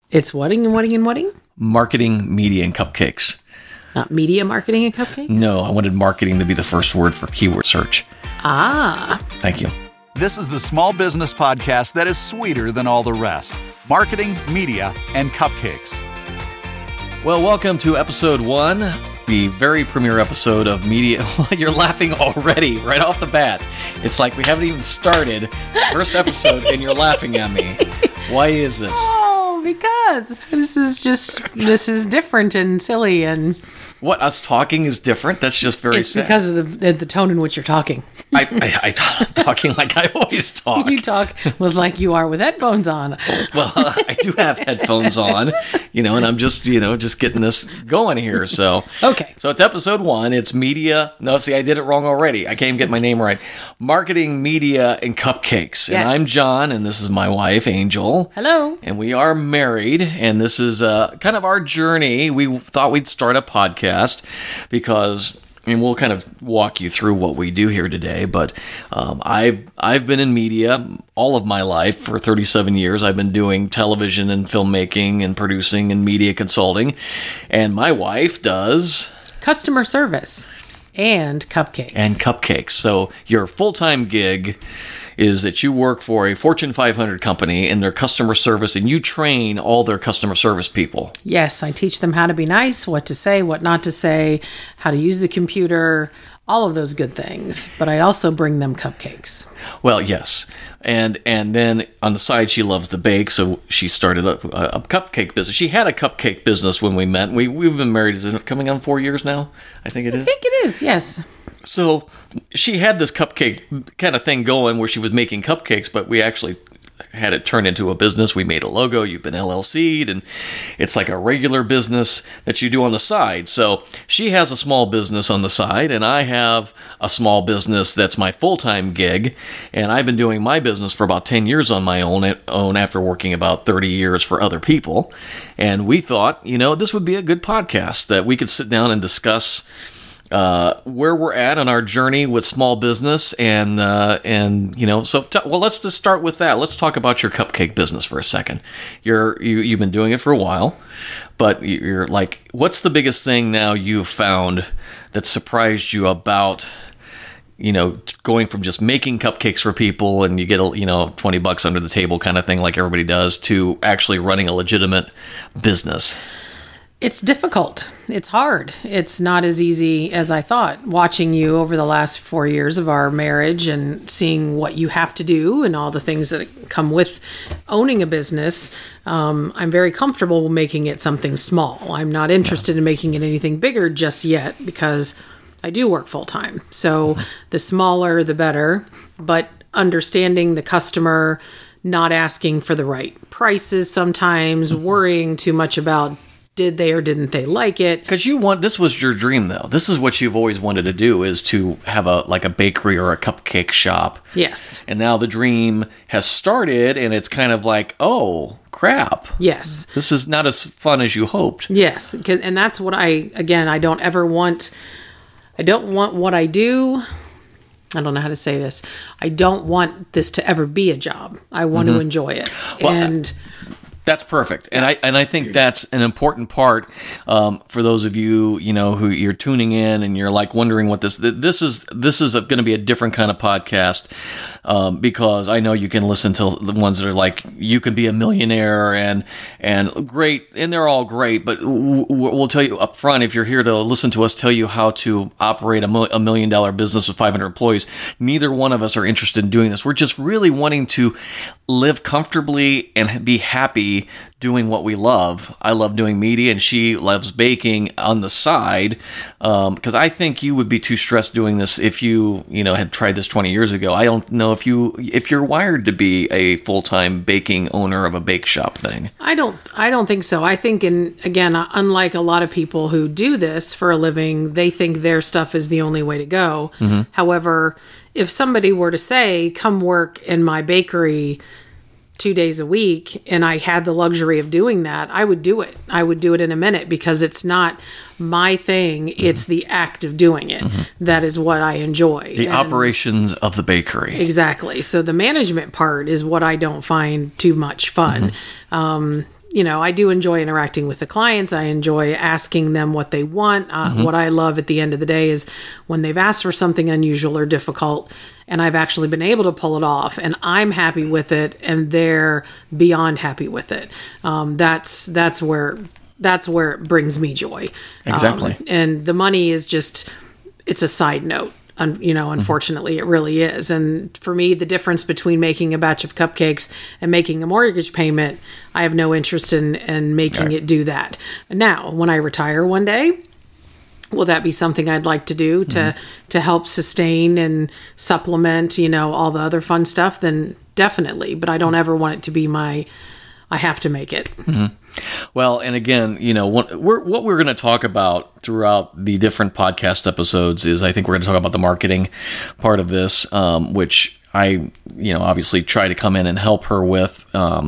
It's wedding and wedding and wedding? Marketing, media, and cupcakes. Not media marketing and cupcakes? No, I wanted marketing to be the first word for keyword search. Ah. Thank you. This is the small business podcast that is sweeter than all the rest. Marketing, media, and cupcakes. Well, welcome to episode 1, the very premiere episode of Media. You're laughing already, right off the bat. It's like we haven't even started. First episode, and you're laughing at me. Why is this? Oh, because this is different and silly and... What, us talking is different? That's just very sad. It's because of the tone in which you're talking. I'm talking like I always talk. You talk with like you are with headphones on. Well, I do have headphones on, and I'm just getting this going here. So, okay. So it's episode 1. It's media. No, see, I did it wrong already. I can't even get my name right. Marketing, media, and cupcakes. And yes. I'm John, and this is my wife, Angel. Hello. And we are married, and this is kind of our journey. We thought we'd start a podcast because... And we'll kind of walk you through what we do here today. But I've been in media all of my life for 37 years. I've been doing television and filmmaking and producing and media consulting. And my wife does... customer service and cupcakes. So your full-time gig is that you work for a Fortune 500 company in their customer service, and you train all their customer service people. Yes, I teach them how to be nice, what to say, what not to say, how to use the computer, all of those good things. But I also bring them cupcakes. Well, yes. And then on the side, she loves to bake, so she started a cupcake business. She had a cupcake business when we met. We've been married, is it coming on 4 years now? I think it is. I think it is, yes. So she had this cupcake kind of thing going where she was making cupcakes, but we actually had it turn into a business. We made a logo. You've been LLC'd, and it's like a regular business that you do on the side. So she has a small business on the side, and I have a small business that's my full-time gig, and I've been doing my business for about 10 years on my own after working about 30 years for other people. And we thought, this would be a good podcast that we could sit down and discuss where we're at on our journey with small business, and let's just start with that. Let's talk about your cupcake business for a second. You've been doing it for a while, but you're like, what's the biggest thing now you've found that surprised you about, going from just making cupcakes for people and you get $20 under the table kind of thing like everybody does, to actually running a legitimate business? It's difficult. It's hard. It's not as easy as I thought. Watching you over the last 4 years of our marriage and seeing what you have to do and all the things that come with owning a business, I'm very comfortable making it something small. I'm not interested in making it anything bigger just yet because I do work full time. So the smaller, the better. But understanding the customer, not asking for the right prices sometimes, worrying too much about did they or didn't they like it? Because this was your dream, though. This is what you've always wanted to do, is to have a bakery or a cupcake shop. Yes. And now the dream has started, and it's kind of like, oh, crap. Yes. This is not as fun as you hoped. Yes. And that's what I don't want what I do. I don't know how to say this. I don't want this to ever be a job. I want to enjoy it. Well, that's perfect, and I think that's an important part for those of you who you're tuning in and you're like wondering what this is going to be a different kind of podcast, because I know you can listen to the ones that are like you can be a millionaire and great, and they're all great, but we'll tell you up front, if you're here to listen to us tell you how to operate a $1 million business with 500 employees, neither one of us are interested in doing this. We're just really wanting to live comfortably and be happy doing what we love. I love doing media, and she loves baking on the side, because I think you would be too stressed doing this if you had tried this 20 years ago. I don't know if you're wired to be a full-time baking owner of a bake shop thing. I don't think so. I think, again, unlike a lot of people who do this for a living, they think their stuff is the only way to go. Mm-hmm. However, if somebody were to say, come work in my bakery 2 days a week, and I had the luxury of doing that, I would do it. I would do it in a minute, because it's not my thing. Mm-hmm. It's the act of doing it. Mm-hmm. That is what I enjoy. The operations of the bakery. Exactly. So the management part is what I don't find too much fun. Mm-hmm. I do enjoy interacting with the clients. I enjoy asking them what they want. What I love at the end of the day is when they've asked for something unusual or difficult and I've actually been able to pull it off and I'm happy with it and they're beyond happy with it. That's where it brings me joy. Exactly. And the money is it's a side note. Unfortunately, it really is. And for me, the difference between making a batch of cupcakes and making a mortgage payment, I have no interest in making it do that. Now, when I retire one day, will that be something I'd like to do to help sustain and supplement, all the other fun stuff? Then definitely. But I don't ever want it to be I have to make it. Mm-hmm. Well, and again, what we're going to talk about throughout the different podcast episodes is I think we're going to talk about the marketing part of this, which I, obviously try to come in and help her with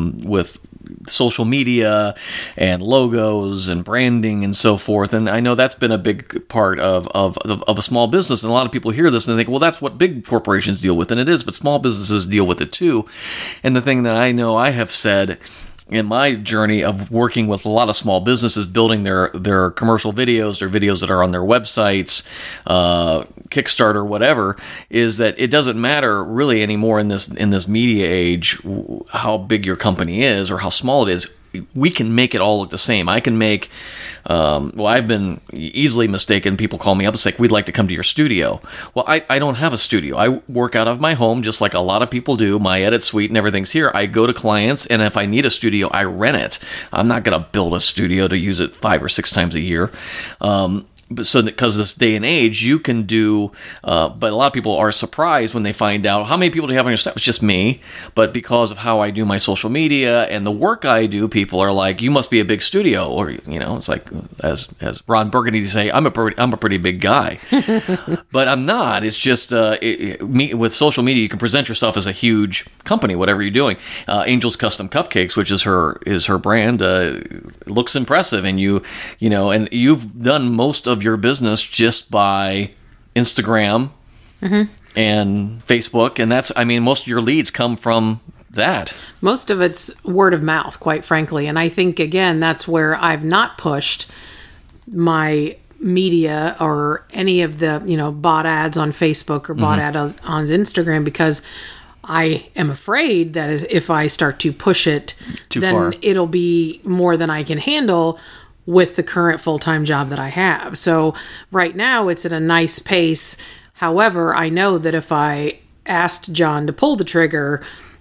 social media and logos and branding and so forth. And I know that's been a big part of a small business. And a lot of people hear this and they think, well, that's what big corporations deal with. And it is, but small businesses deal with it too. And the thing that I know I have said in my journey of working with a lot of small businesses, building their commercial videos or videos that are on their websites, Kickstarter, whatever, is that it doesn't matter really anymore in this media age how big your company is or how small it is. We can make it all look the same. I can make, I've been easily mistaken. People call me up and say, we'd like to come to your studio. Well, I don't have a studio. I work out of my home just like a lot of people do. My edit suite and everything's here. I go to clients, and if I need a studio, I rent it. I'm not going to build a studio to use it 5 or 6 times a year. So because this day and age, you can do, but a lot of people are surprised when they find out how many people do you have on your staff. It's just me. But because of how I do my social media and the work I do, people are like, you must be a big studio. Or, it's like, as Ron Burgundy would say, I'm a pretty big guy. But I'm not. It's just, with social media, you can present yourself as a huge company, whatever you're doing. Angel's Custom Cupcakes, which is her brand, looks impressive. And and you've done most of your business just by Instagram and Facebook, and that's, most of your leads come from that. Most of it's word of mouth, quite frankly, and I think again that's where I've not pushed my media or any of the bot ads on Facebook or bot ads on Instagram, because I am afraid that if I start to push it then far, it'll be more than I can handle with the current full-time job that I have. So right now it's at a nice pace. However, I know that if I asked John to pull the trigger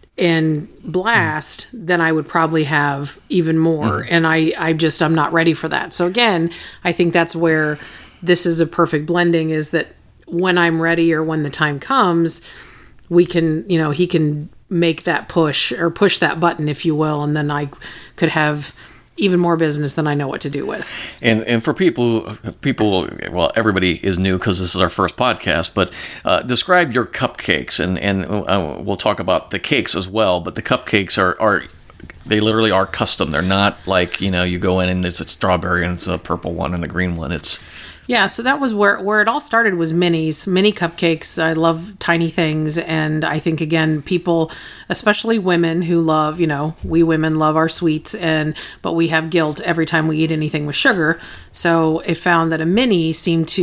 and blast, then I would probably have even more. And I'm not ready for that. So again, I think that's where this is a perfect blending, is that when I'm ready or when the time comes, we can, he can make that push that button, if you will. And then I could have even more business than I know what to do with. And for people, well, everybody is new because this is our first podcast, but describe your cupcakes, and we'll talk about the cakes as well, but the cupcakes are they literally are custom. They're not like, you go in and it's a strawberry and it's a purple one and a green one. Yeah, so that was where it all started, was mini cupcakes. I love tiny things, and I think, again, people, especially women who love, we women love our sweets, but we have guilt every time we eat anything with sugar. So it found that a mini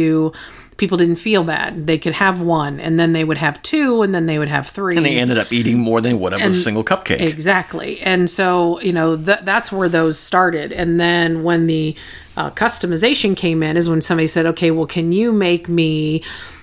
people didn't feel bad. They could have one, and then they would have 2, and then they would have 3. And they ended up eating more than whatever a single cupcake. Exactly. And so, that's where those started. And then when the customization came in is when somebody said, okay, well, can you make me,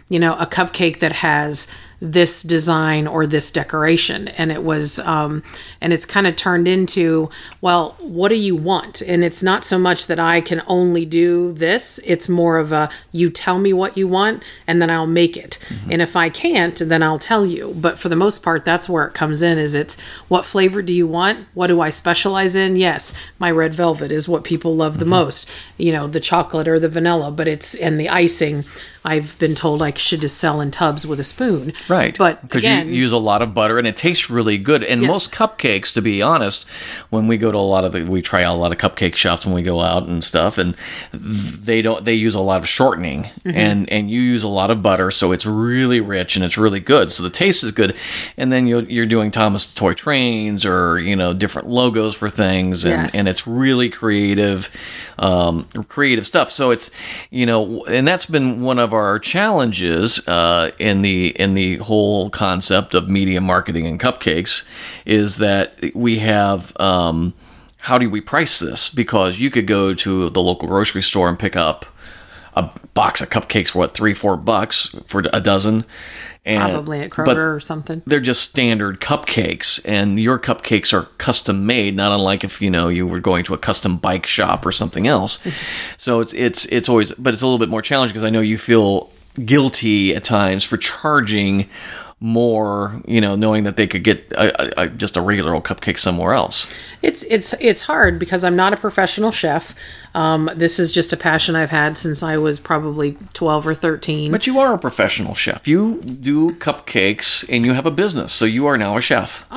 a cupcake that has this design or this decoration? And it was, and it's kind of turned into, well, what do you want? And it's not so much that I can only do this. It's more of you tell me what you want and then I'll make it. And if I can't, then I'll tell you. But for the most part, that's where it comes in, is it's what flavor do you want? What do I specialize in? Yes, my red velvet is what people love the most, the chocolate or the vanilla, and the icing. I've been told I should just sell in tubs with a spoon. Right. But because you use a lot of butter and it tastes really good. And Yes. most cupcakes, to be honest, when we go to we try out a lot of cupcake shops when we go out and stuff, and they use a lot of shortening and you use a lot of butter, so it's really rich and it's really good. So the taste is good. And then you're doing Thomas the Toy Trains or, different logos for things, and, Yes. and it's really creative stuff. So it's, and that's been one of our challenges in the whole concept of media marketing and cupcakes, is that we have how do we price this? Because you could go to the local grocery store and pick up a box of cupcakes for $3-4 for a dozen. And, probably at but Kroger or something. they're just standard cupcakes, and your cupcakes are custom made, not unlike if you were going to a custom bike shop or something else. So it's always, but it's a little bit more challenging because I know you feel guilty at times for charging more, knowing that they could get just a regular old cupcake somewhere else. It's hard because I'm not a professional chef. This is just a passion I've had since I was probably 12 or 13. But you are a professional chef. You do cupcakes and you have a business, so you are now a chef.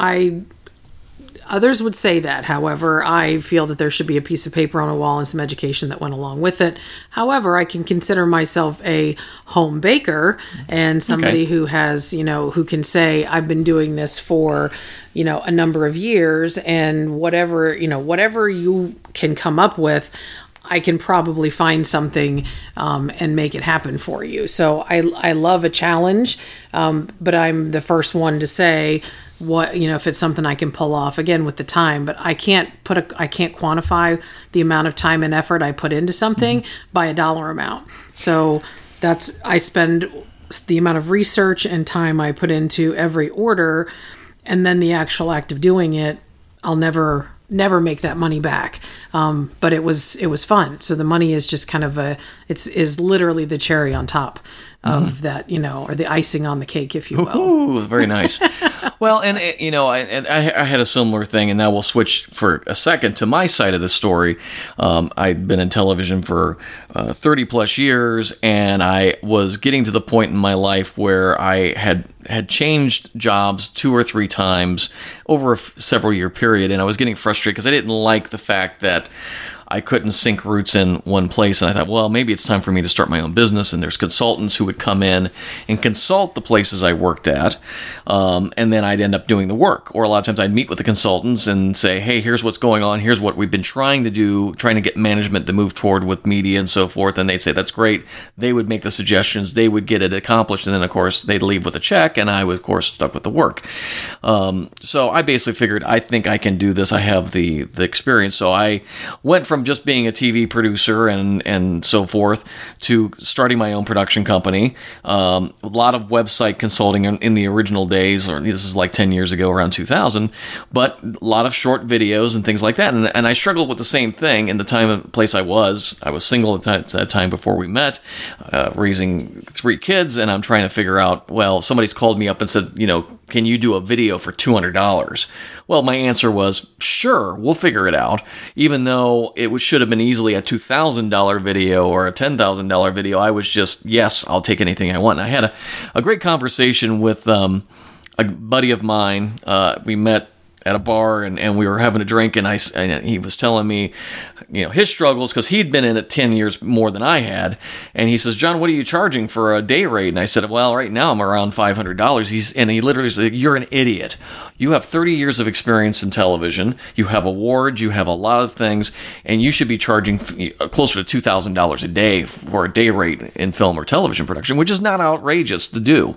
Others would say that. However, I feel that there should be a piece of paper on a wall and some education that went along with it. However, I can consider myself a home baker and somebody who has, who can say, I've been doing this for, a number of years, and whatever you can come up with, I can probably find something and make it happen for you. So I love a challenge, but I'm the first one to say, if it's something I can pull off, again with the time, but I can't quantify the amount of time and effort I put into something by a dollar amount. So I spend the amount of research and time I put into every order, and then the actual act of doing it, I'll never make that money back. But it was fun. So the money is just kind of is literally the cherry on top of that, or the icing on the cake, if you will. Ooh, very nice. Well, and I had a similar thing, and now we'll switch for a second to my side of the story. I'd been in television for 30 plus years, and I was getting to the point in my life where I had changed jobs 2 or 3 times over a several year period, and I was getting frustrated because I didn't like the fact that I couldn't sink roots in one place. And I thought, well, maybe it's time for me to start my own business. And there's consultants who would come in and consult the places I worked at. And then I'd end up doing the work. Or a lot of times I'd meet with the consultants and say, hey, here's what's going on. Here's what we've been trying to do, trying to get management to move toward with media and so forth. And they'd say, that's great. They would make the suggestions. They would get it accomplished. And then, of course, they'd leave with a check. And I was, of course, stuck with the work. So I basically figured, I think I can do this. I have the experience. So I went from just being a TV producer and so forth to starting my own production company. A lot of website consulting in the original days, or this is like 10 years ago, around 2000, but a lot of short videos and things like that. And I struggled with the same thing in the time and place I was single at that time before we met, raising 3 kids, and I'm trying to figure out, well, somebody's called me up and said, can you do a video for $200? Well, my answer was, sure, we'll figure it out. Even though it should have been easily a $2,000 video or a $10,000 video, I was just, yes, I'll take anything I want. And I had a great conversation with a buddy of mine. We met at a bar and we were having a drink, and he was telling me, his struggles, because he'd been in it 10 years more than I had. And he says, John, what are you charging for a day rate? And I said, well, right now I'm around $500. And he literally said, you're an idiot. You have 30 years of experience in television. You have awards. You have a lot of things. And you should be charging closer to $2,000 a day for a day rate in film or television production, which is not outrageous to do.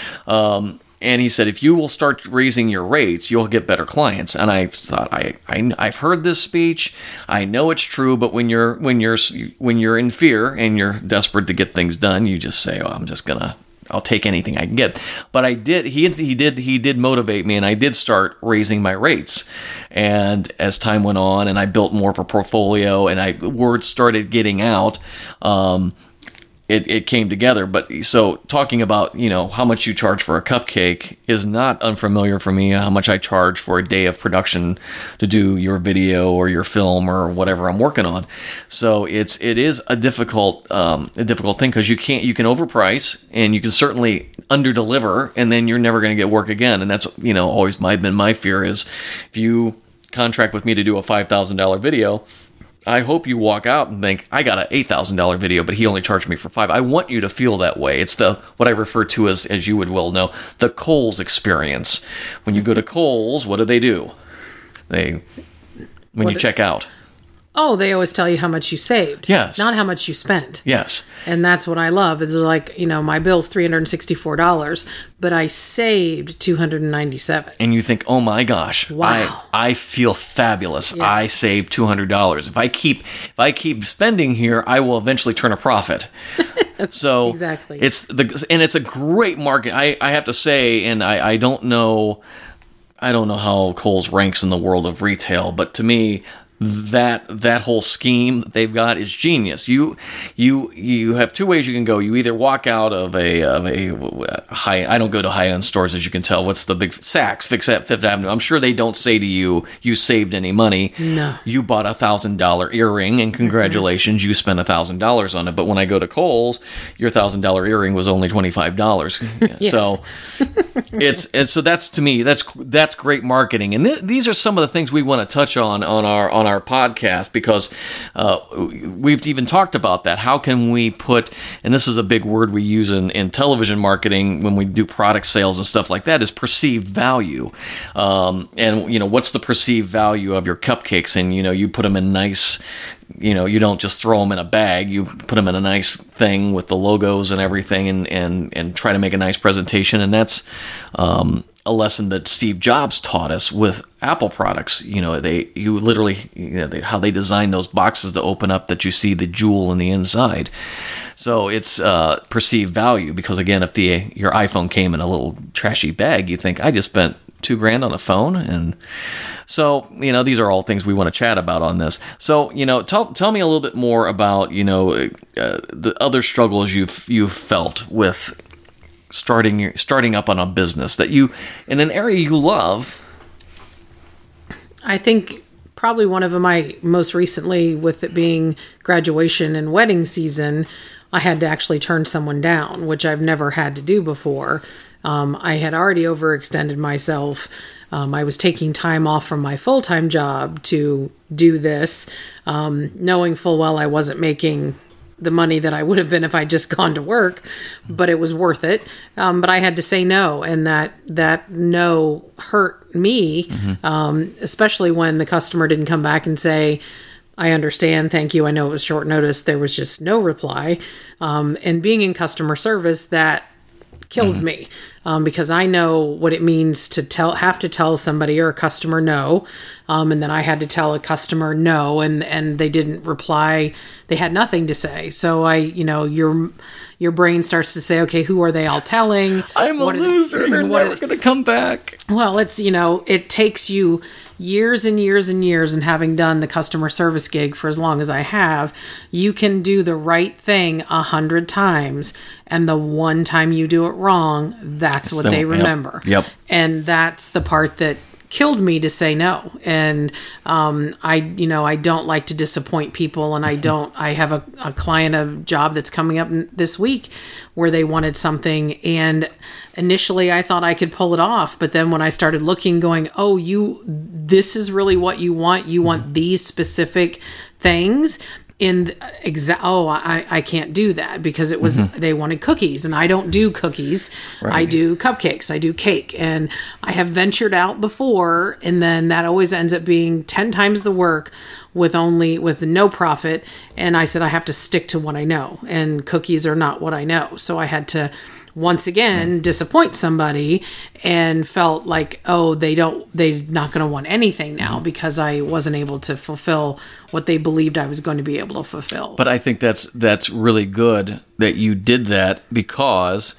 And he said, if you will start raising your rates, you'll get better clients. And I thought, I've heard this speech. I know it's true, but when you're in fear and you're desperate to get things done, you just say, I'll take anything I can get. But I did. He did motivate me, and I did start raising my rates. And as time went on, and I built more of a portfolio, and word started getting out. it came together. But so talking about, how much you charge for a cupcake is not unfamiliar for me. How much I charge for a day of production to do your video or your film or whatever I'm working on. So it is a difficult thing, because you can overprice, and you can certainly underdeliver, and then you're never going to get work again. And that's always been my fear is, if you contract with me to do a $5,000 video, I hope you walk out and think, I got an $8,000 video, but he only charged me for $5,000. I want you to feel that way. It's what I refer to as you would well know, the Kohl's experience. When you go to Kohl's, what do? When you check out. Oh, they always tell you how much you saved. Yes. Not how much you spent. Yes. And that's what I love. It's like, my bill's $364, but I saved $297. And you think, oh my gosh, wow. I feel fabulous. Yes. I saved $200. If I keep spending here, I will eventually turn a profit. So exactly. It's a great market. I have to say, and I don't know how Kohl's ranks in the world of retail, but to me, that whole scheme that they've got is genius. You have two ways you can go. You either walk out of a high. I don't go to high end stores, as you can tell. What's the big Saks, Fifth Avenue? I'm sure they don't say to you, you saved any money. No. You bought $1,000 earring, and congratulations, you spent $1,000 on it. But when I go to Kohl's, your $1,000 earring was only $25. Yes. So so that's, to me, that's great marketing. And these are some of the things we want to touch on our podcast, because we've even talked about that. How can we put, and this is a big word we use in television marketing when we do product sales and stuff like that, is perceived value. And what's the perceived value of your cupcakes? And you put them in nice, you don't just throw them in a bag. You put them in a nice thing with the logos and everything, and try to make a nice presentation. And that's a lesson that Steve Jobs taught us with Apple products. How they design those boxes to open up, that you see the jewel in the inside. So it's perceived value, because again, if your iPhone came in a little trashy bag, you think, I just spent $2,000 on a phone. And so, these are all things we want to chat about on this. So, tell me a little bit more about, the other struggles you've felt with starting up on a business that you, in an area you love. I think probably one of them, most recently, with it being graduation and wedding season, I had to actually turn someone down, which I've never had to do before. I had already overextended myself. I was taking time off from my full-time job to do this, knowing full well I wasn't making the money that I would have been if I'd just gone to work, but it was worth it. But I had to say no, and that no hurt me, especially when the customer didn't come back and say, I understand, thank you, I know it was short notice. There was just no reply. And being in customer service, that kills me, because I know what it means to have to tell somebody or a customer no, and then I had to tell a customer no, and they didn't reply. They had nothing to say. So your brain starts to say, okay, who are they all telling? I'm a loser. They're never going to come back. Well, it's it takes you years and years and years, and having done the customer service gig for as long as I have, you can do the right thing 100 times, and the one time you do it wrong, that's what they remember. Yep. And that's the part that killed me, to say no. And I don't like to disappoint people, and I have a client, a job that's coming up this week where they wanted something, and initially I thought I could pull it off, but then when I started looking, going, this is really what you want these specific things. I can't do that, because it was they wanted cookies, and I don't do cookies. Right. I do cupcakes, I do cake, and I have ventured out before, and then that always ends up being 10 times the work with no profit. And I said, I have to stick to what I know, and cookies are not what I know. So I had to once again disappoint somebody, and felt like, they're not going to want anything now, because I wasn't able to fulfill what they believed I was going to be able to fulfill. But I think that's really good that you did that, because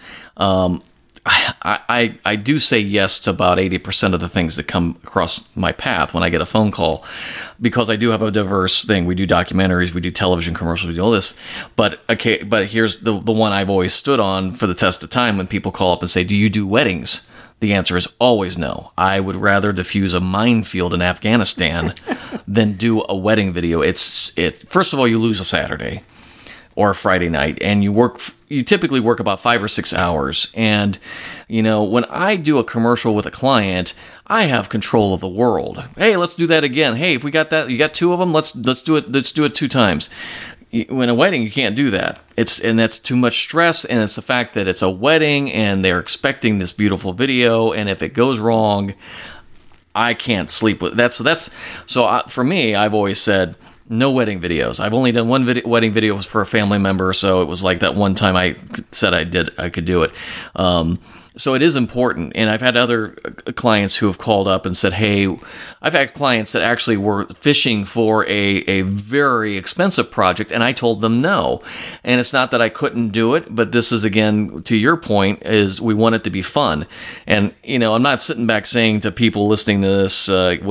I do say yes to about 80% of the things that come across my path when I get a phone call. because I do have a diverse thing. We do documentaries, we do television commercials, we do all this. But here's the one I've always stood on for the test of time when people call up and say, do you do weddings? The answer is always no. I would rather defuse a minefield in Afghanistan than do a wedding video. First of all, you lose a Saturday or a Friday night, and you typically work about 5 or 6 hours. And, when I do a commercial with a client, I have control of the world. Hey, let's do that again. Hey, if we got that, you got 2 of them, let's do it. Let's do it 2 times. When a wedding, you can't do that. And that's too much stress, and it's the fact that it's a wedding and they're expecting this beautiful video, and if it goes wrong, I can't sleep with that. So for me, I've always said no wedding videos. I've only done one wedding video for a family member, so it was like that one time I said I could do it. So it is important, and I've had other clients who have called up and said, hey, I've had clients that actually were fishing for a very expensive project, and I told them no. And it's not that I couldn't do it, but this is, again, to your point, is we want it to be fun. And, I'm not sitting back saying to people listening to this,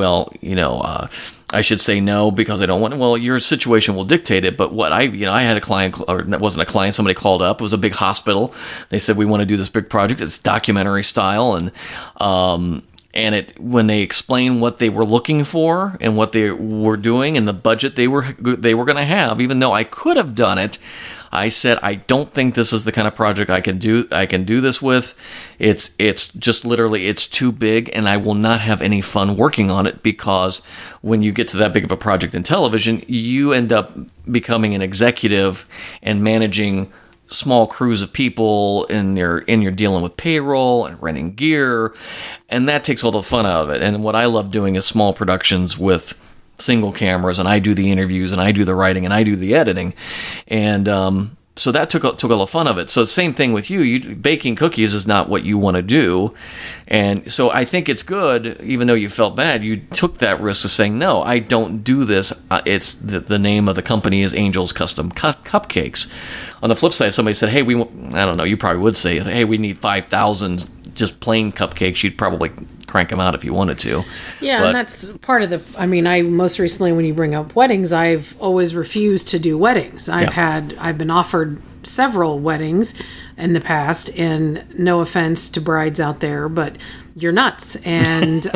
I should say no because I don't want to. Well, your situation will dictate it. But what I had a client, or it wasn't a client, somebody called up. It was a big hospital. They said, we want to do this big project. It's documentary style. And when they explained what they were looking for and what they were doing and the budget they were going to have, even though I could have done it, I said, I don't think this is the kind of project I can do this with. It's just literally, it's too big, and I will not have any fun working on it, because when you get to that big of a project in television, you end up becoming an executive and managing small crews of people, and you're dealing with payroll and renting gear, and that takes all the fun out of it. And what I love doing is small productions with single cameras, and I do the interviews, and I do the writing, and I do the editing, and so that took all the fun of it. So the same thing with you. Baking cookies is not what you want to do, and so I think it's good, even though you felt bad, you took that risk of saying, no, I don't do this. It's the name of the company is Angel's Custom Cupcakes. On the flip side, if somebody said, hey, I don't know, you probably would say, hey, we need 5,000 just plain cupcakes, you'd probably crank them out if you wanted to. Yeah, and that's part of I most recently, when you bring up weddings, I've always refused to do weddings. I've been offered several weddings in the past, and no offense to brides out there, but you're nuts. And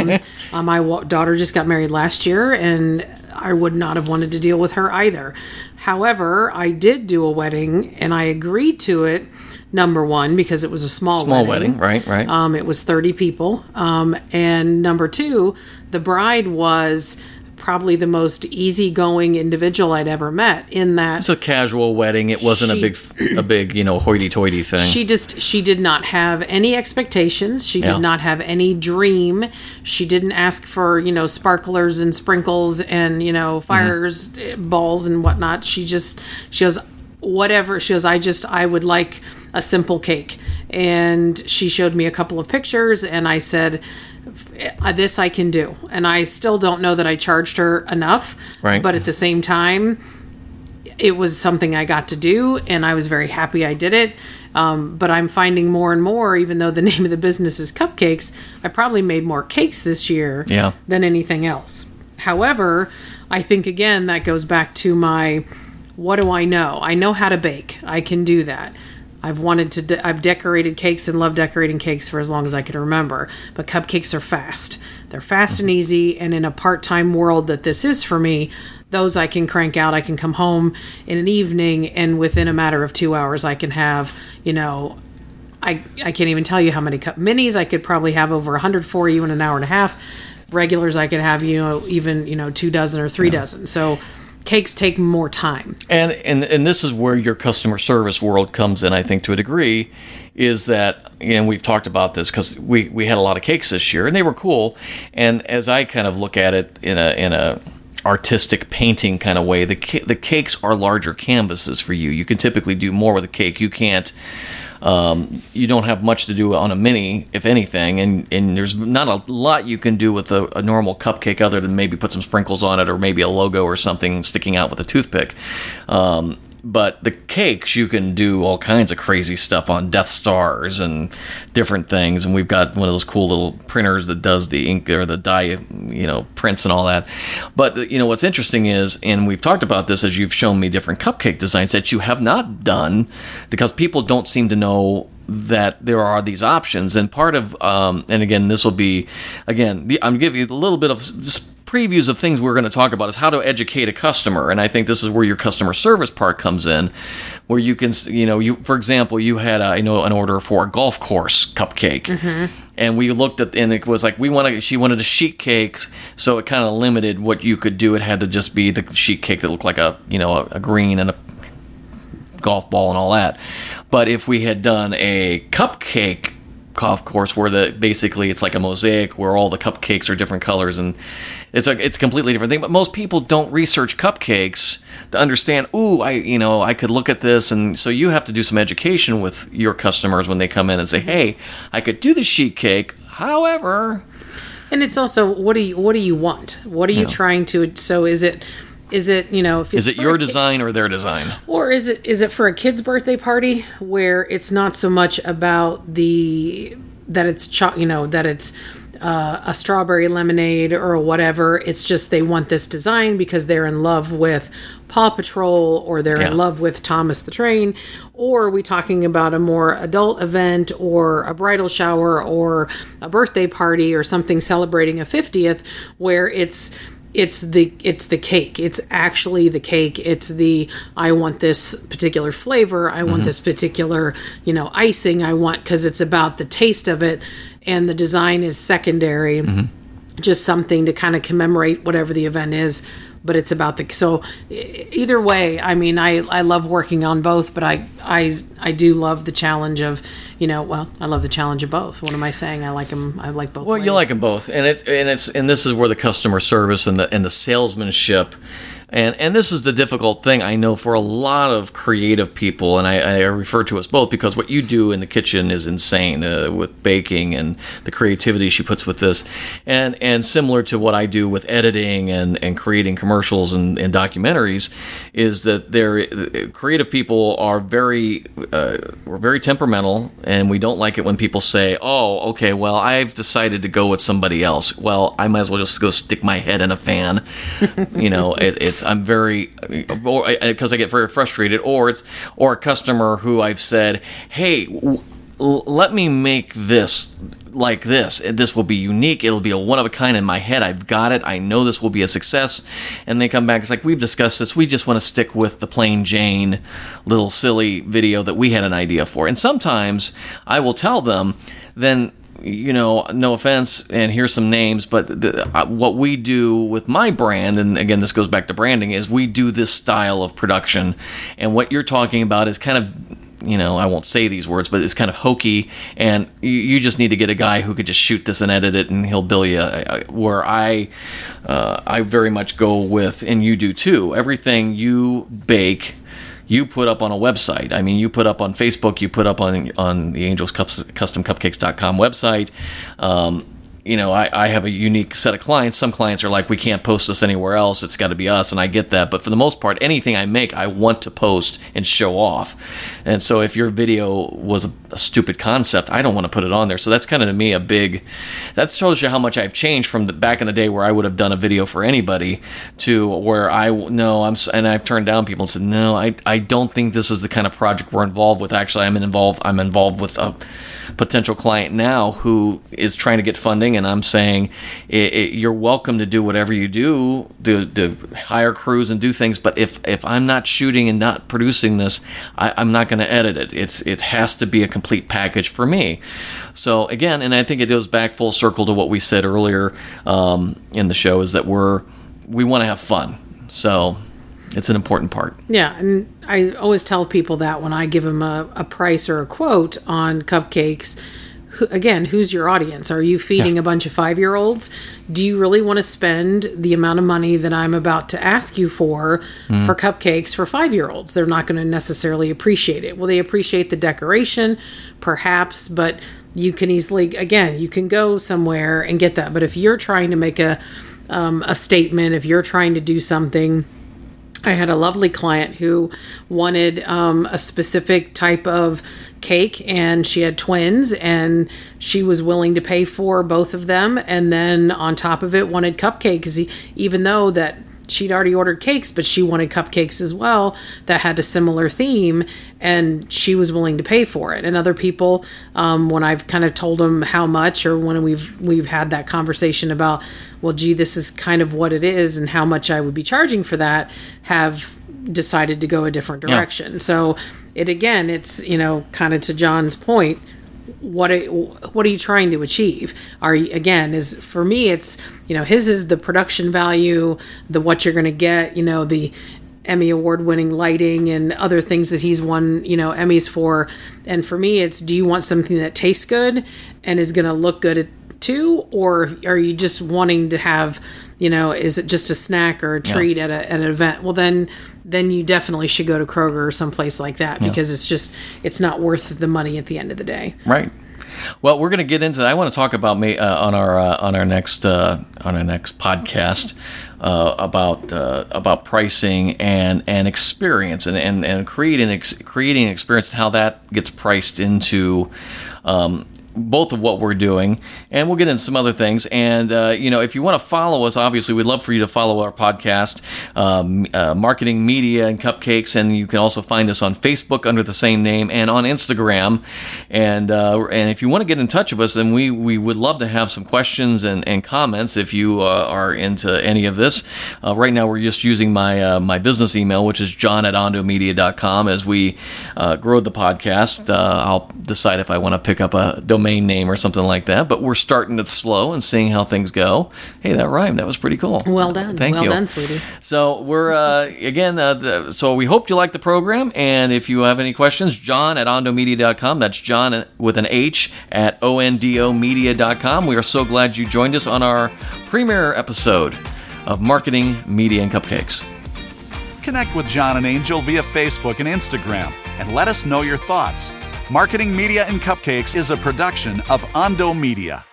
my daughter just got married last year, and I would not have wanted to deal with her either. However, I did do a wedding, and I agreed to it. Number one, because it was a small wedding. Right. It was 30 people. And number two, the bride was probably the most easygoing individual I'd ever met, in that it's a casual wedding. It wasn't a big hoity-toity thing. She did not have any expectations. She did not have any dream. She didn't ask for, sparklers and sprinkles and, fires, balls and whatnot. She goes, whatever. She goes, I would like a simple cake. And she showed me a couple of pictures, and I said, this I can do. And I still don't know that I charged her enough. Right. But at the same time, it was something I got to do, and I was very happy I did it. But I'm finding more and more, even though the name of the business is Cupcakes, I probably made more cakes this year than anything else. However, I think, again, that goes back to my, what do I know? I know how to bake. I can do that. I've decorated cakes and loved decorating cakes for as long as I can remember. But cupcakes are fast. They're fast and easy. And in a part-time world that this is for me, those I can crank out. I can come home in an evening, and within a matter of 2 hours, I can have, I can't even tell you how many minis. I could probably have over 100 for you in an hour and a half. Regulars, I could have, even, 2 dozen or 3 dozen. So cakes take more time. And this is where your customer service world comes in, I think, to a degree, is that, and we've talked about this because we had a lot of cakes this year, and they were cool. And as I kind of look at it in a artistic painting kind of way, the cakes are larger canvases for you. You can typically do more with a cake. You can't. You don't have much to do on a mini, if anything, and there's not a lot you can do with a normal cupcake other than maybe put some sprinkles on it or maybe a logo or something sticking out with a toothpick. But the cakes, you can do all kinds of crazy stuff on Death Stars and different things. And we've got one of those cool little printers that does the ink or the dye, prints and all that. But, what's interesting is, and we've talked about this as you've shown me different cupcake designs that you have not done, because people don't seem to know that there are these options. And part of, and again, this will be, I'm giving you a little bit of just previews of things we're going to talk about, is how to educate a customer. And I think this is where your customer service part comes in, where you can, for example, you had an order for a golf course cupcake. Mm-hmm. And we looked at, and it was like, she wanted a sheet cake, so it kind of limited what you could do. It had to just be the sheet cake that looked like a green and a golf ball and all that. But if we had done a cupcake golf course where basically it's like a mosaic where all the cupcakes are different colors, and it's a completely different thing. But most people don't research cupcakes to understand, I could look at this. And so you have to do some education with your customers when they come in and say, hey, I could do the sheet cake, however. And it's also, what do you want? What are you trying to, so is it if it's is it your design or their design, or is it for a kid's birthday party where it's not so much about that it's a strawberry lemonade or whatever. It's just they want this design because they're in love with Paw Patrol, or they're in love with Thomas the Train. Or are we talking about a more adult event, or a bridal shower, or a birthday party, or something celebrating a 50th, where it's the cake. It's actually the cake. It's I want this particular flavor. I want this particular, icing. I want, because it's about the taste of it, and the design is secondary. Just something to kind of commemorate whatever the event is. But it's about so either way, I mean, I love working on both, but I do love the challenge of, I love the challenge of both. What am I saying? I like them. I like both. Well, ways. you like them both, and this is where the customer service and the salesmanship. And this is the difficult thing, I know, for a lot of creative people, and I refer to us both because what you do in the kitchen is insane with baking and the creativity she puts with this, and similar to what I do with editing and creating commercials and documentaries, is that creative people are we're very temperamental, and we don't like it when people say, oh, okay, well, I've decided to go with somebody else. Well, I might as well just go stick my head in a fan. I'm very, because I get very frustrated, or a customer who I've said, hey, let me make this like this. This will be unique. It'll be a one of a kind in my head. I've got it. I know this will be a success. And they come back. It's like, we've discussed this. We just want to stick with the plain Jane little silly video that we had an idea for. And sometimes I will tell them, then, no offense, and here's some names, but what we do with my brand, and again, this goes back to branding, is we do this style of production. And what you're talking about is kind of, I won't say these words, but it's kind of hokey, and you just need to get a guy who could just shoot this and edit it, and he'll bill you. Where I very much go with, and you do too, everything you bake, you put up on a website. I mean, you put up on Facebook, you put up on the AngelsCustomCupcakes.com website. I have a unique set of clients. Some clients are like, we can't post this anywhere else. It's got to be us, and I get that. But for the most part, anything I make, I want to post and show off. And so if your video was a stupid concept, I don't want to put it on there. So that's kind of, to me, that shows you how much I've changed from back in the day where I would have done a video for anybody to where and I've turned down people and said, no, I don't think this is the kind of project we're involved with. Actually, I'm involved with a potential client now who is trying to get funding, and I'm saying you're welcome to do whatever you do, to hire crews and do things, but if I'm not shooting and not producing this, I'm not going to edit it. It has to be a complete package for me. So again, and I think it goes back full circle to what we said earlier in the show, is that we want to have fun. So it's an important part. Yeah, and I always tell people that when I give them a price or a quote on cupcakes, who's your audience? Are you feeding a bunch of 5-year-olds? Do you really want to spend the amount of money that I'm about to ask you for cupcakes for 5-year-olds? They're not going to necessarily appreciate it. Will they appreciate the decoration? Perhaps, but you can easily, you can go somewhere and get that. But if you're trying to make a statement, if you're trying to do something I had a lovely client who wanted a specific type of cake, and she had twins, and she was willing to pay for both of them, and then on top of it wanted cupcakes, even though that she'd already ordered cakes, but she wanted cupcakes as well that had a similar theme, and she was willing to pay for it. And other people, when I've kind of told them how much, or when we've had that conversation about, well, gee, this is kind of what it is and how much I would be charging for that, have decided to go a different direction. Yeah. So it's, kind of to John's point, what are you trying to achieve? For me, it's, his is the production value, the what you're going to get, the Emmy award winning lighting and other things that he's won, Emmys for. And for me, it's, do you want something that tastes good and is going to look good too? Or are you just wanting to have, is it just a snack or a treat at an event? Well, then you definitely should go to Kroger or someplace like that, because it's not worth the money at the end of the day. Right. Well, we're going to get into that. I want to talk about on our next podcast about pricing and experience and creating an experience and how that gets priced into both of what we're doing, and we'll get into some other things. And if you want to follow us, obviously we'd love for you to follow our podcast, Marketing, Media, and Cupcakes, and you can also find us on Facebook under the same name, and on Instagram. And if you want to get in touch with us, then we would love to have some questions and comments if you are into any of this. Right now we're just using my business email, which is john@ondomedia.com. As we grow the podcast, I'll decide if I want to pick up a domain name or something like that, but we're starting it slow and seeing how things go. Hey, that rhymed. That was pretty cool. Well done. Thank you. Well done, sweetie. So we're so we hope you like the program, and if you have any questions, john@ondomedia.com. That's John with an H at ondomedia.com. We are so glad you joined us on our premiere episode of Marketing, Media, and Cupcakes. Connect with John and Angel via Facebook and Instagram, and let us know your thoughts. Marketing, Media, and Cupcakes is a production of Ondo Media.